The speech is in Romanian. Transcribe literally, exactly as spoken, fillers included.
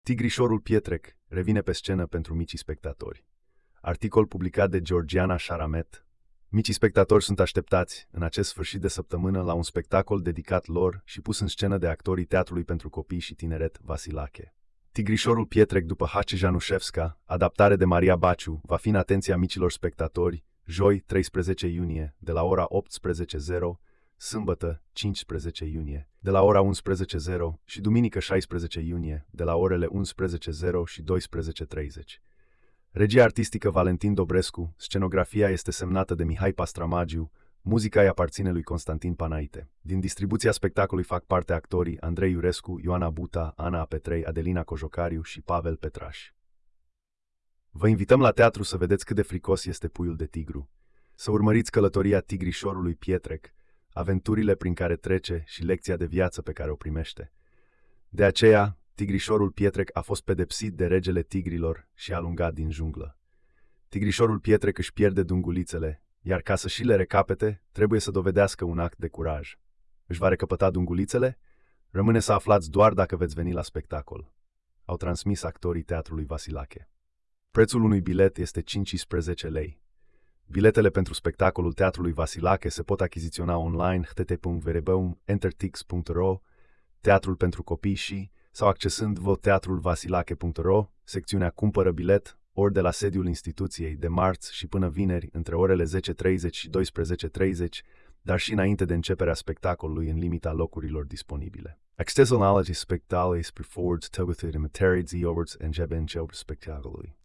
Tigrișorul Pietrec revine pe scenă pentru micii spectatori. Articol publicat de Georgiana Sharamet. Micii spectatori sunt așteptați în acest sfârșit de săptămână la un spectacol dedicat lor și pus în scenă de actorii Teatrului pentru Copii și Tineret Vasilache. Tigrișorul Pietrec după Hace Janușevska, adaptare de Maria Baciu, va fi în atenția micilor spectatori, joi treisprezece iunie, de la ora optsprezece și zero, sâmbătă cincisprezece iunie, de la ora unsprezece și zero și duminică șaisprezece iunie, de la orele unsprezece și zero și douăsprezece și treizeci. Regia artistică Valentin Dobrescu, scenografia este semnată de Mihai Pastramagiu, muzica îi aparține lui Constantin Panaite. Din distribuția spectacolului fac parte actorii Andrei Iurescu, Ioana Buta, Ana Petrei, Adelina Cojocariu și Pavel Petraș. Vă invităm la teatru să vedeți cât de fricos este puiul de tigru, să urmăriți călătoria tigrișorului Pietrec, aventurile prin care trece și lecția de viață pe care o primește. De aceea, Tigrișorul Pietrec a fost pedepsit de regele tigrilor și alungat din junglă. Tigrișorul Pietrec își pierde dungulițele, iar ca să și le recapete, trebuie să dovedească un act de curaj. Își va recăpăta dungulițele? Rămâne să aflați doar dacă veți veni la spectacol. Au transmis actorii Teatrului Vasilache. Prețul unui bilet este cincisprezece lei. Biletele pentru spectacolul Teatrului Vasilache se pot achiziționa online h t t p punct v r b punct entertix punct r o, Teatrul pentru Copii și sau accesând teatrulvasilache punct r o, secțiunea Cumpără bilet, ori de la sediul instituției, de marți și până vineri, între orele zece și treizeci și douăsprezece și treizeci, dar și înainte de începerea spectacolului în limita locurilor disponibile. Accesul la acest spectacol este preferat de materii de overts în jeben spectacolului.